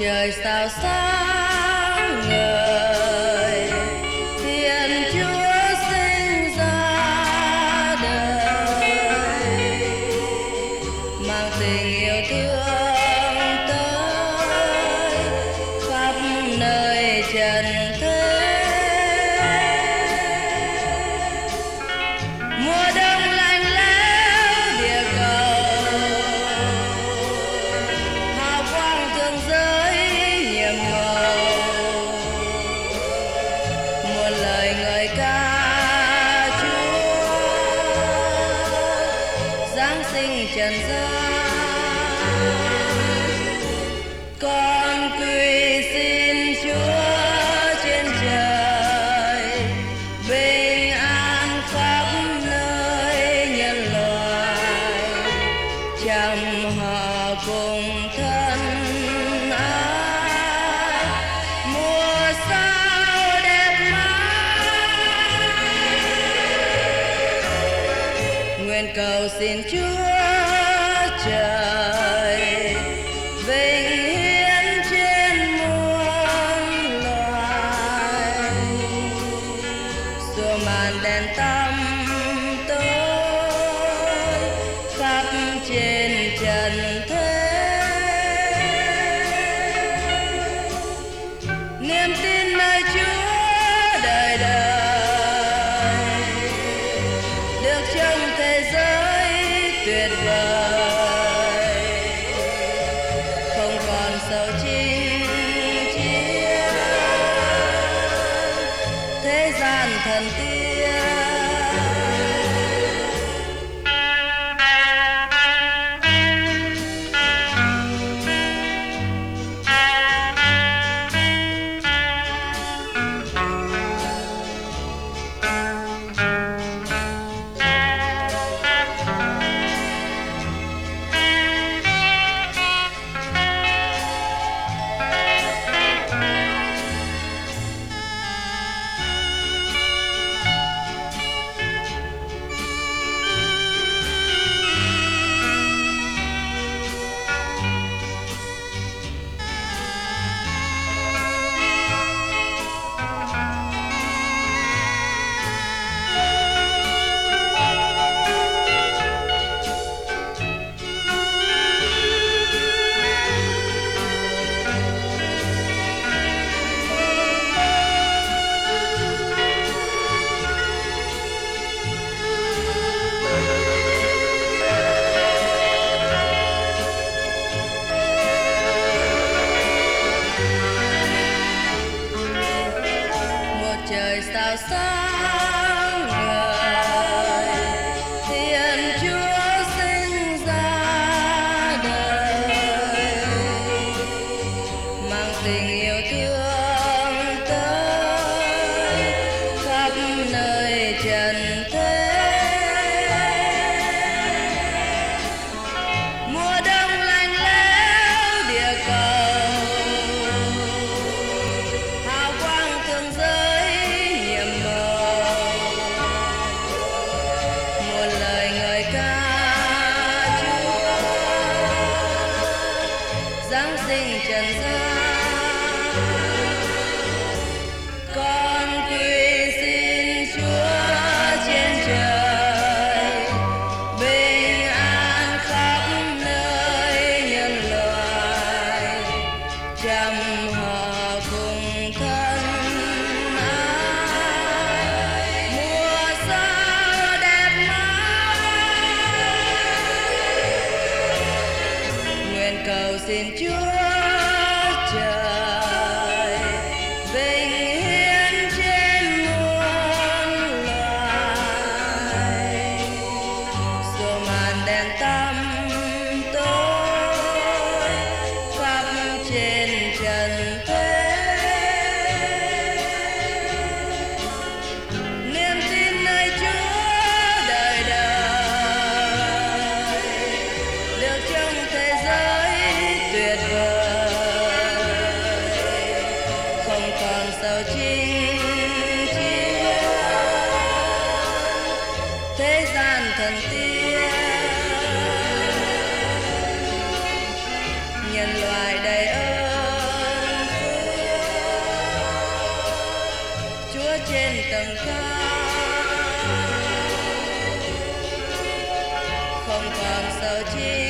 trời sao sáng ngời, Thiên Chúa sinh ra đời, mang tình yêu thương tới khắp nơi trần thế. Mùa đông lạnh lẽo địa cầu, hào quang thương giới nhiệm màu, muôn lời ngợi ca Chúa giáng sinh trần gian. Con quy xin Chúa trên trời, bình an khắp nơi nhân loại, chăm họ cùng thân ái, mùa sao đẹp mãi. Nguyện cầu xin Chúa trời vinh hiển trên muôn loài, xua màn đèn tăm tối khắp trên trần thế. Niềm tin nơi Chúa đời đời được trong thế giới tuyệt vời, không còn sầu chinh chiến thế gian thần tiên. Trời sao sáng ngời, Thiên Chúa sinh ra đời, mang tình yêu thương tới khắp nơi trần thế. Mùa đông lạnh lẽo địa cầu, hào quang thương giới nhiệm màu, muôn lời ngợi ca Chúa giáng sinh trần gian. Con quy xin Chúa trên trời, bình an khắp nơi nhân loại, chăm họ cùng thân ái, mùa sao đẹp mãi. Nguyện cầu xin Chúa trời vinh hiển trên muôn loài, xua màn đèn tăm tối khắp trên trần thế. Niềm tin nơi Chúa đời đời được trong thế giới tuyệt vời, không còn sầu chinh chiến thế gian thần tiên. Nhân loại đầy ơn cao, không còn sợ chi